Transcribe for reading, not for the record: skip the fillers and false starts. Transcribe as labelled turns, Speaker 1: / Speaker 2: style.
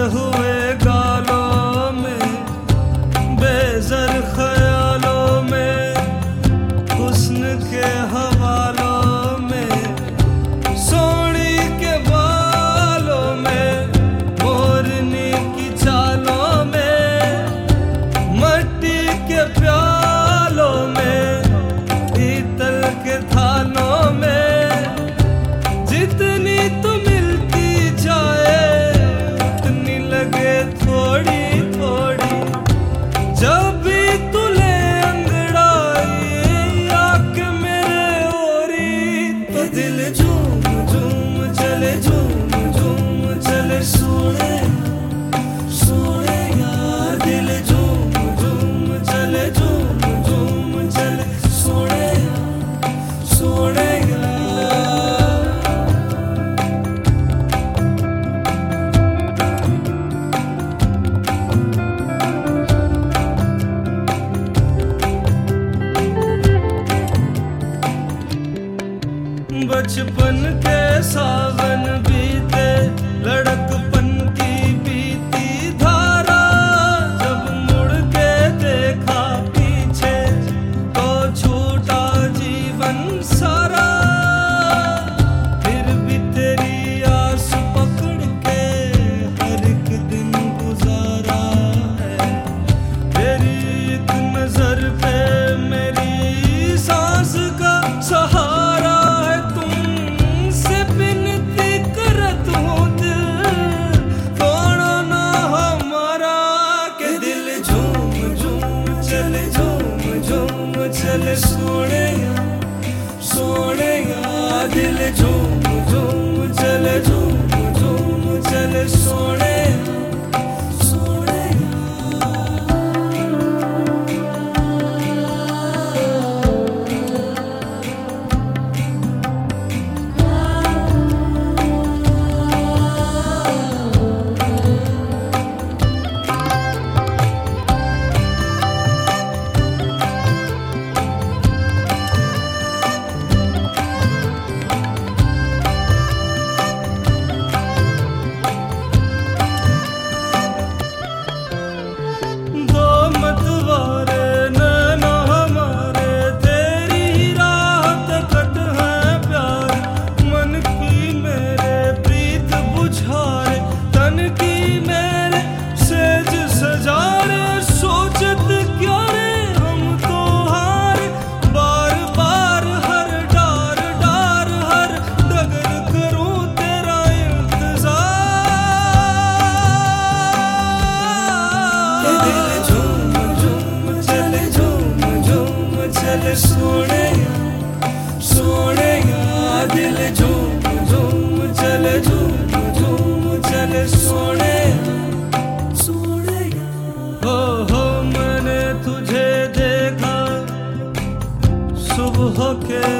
Speaker 1: हुए गालों में, बेज़र ख्यालों में, हुस्न के हवालों में, सोनी के बालों में, मोरनी की चालों में, मट्टी के प्यालों में, पीतल के थालों में, जितनी तू मिलती जाए उतनी लगे थोड़ी थोड़ी। जब भी तू ले अंगड़ाई आके मेरे ओरी, तो दिल झूम झूम चले, झूम झूम चले, सोने सोने यार। दिल झूम झूम चले, झूम झूम चले, सोने सोने यार। बचपन के सावन बीते, लड़कपन की बीती धारा, जब मुड़ के देखा पीछे तो छूटा जीवन सारा। फिर भी तेरी आस पकड़ के हर एक दिन गुजारा है। तेरी एक नजर पे मेरी सांस का सहारा है। तुमसे विनती करत हूँ दिल, तोड़ो ना हमारा, के दिल झूम झूम चले, झूम झूम चले, सोने सोने यार। दिल झूम झूम चले, झूम झूम चले, सोने सोने सोने सोने यार। दिल झूम झूम चले, झूम झूम चले, सोने सोने यार। हो मैंने तुझे देखा सुबह के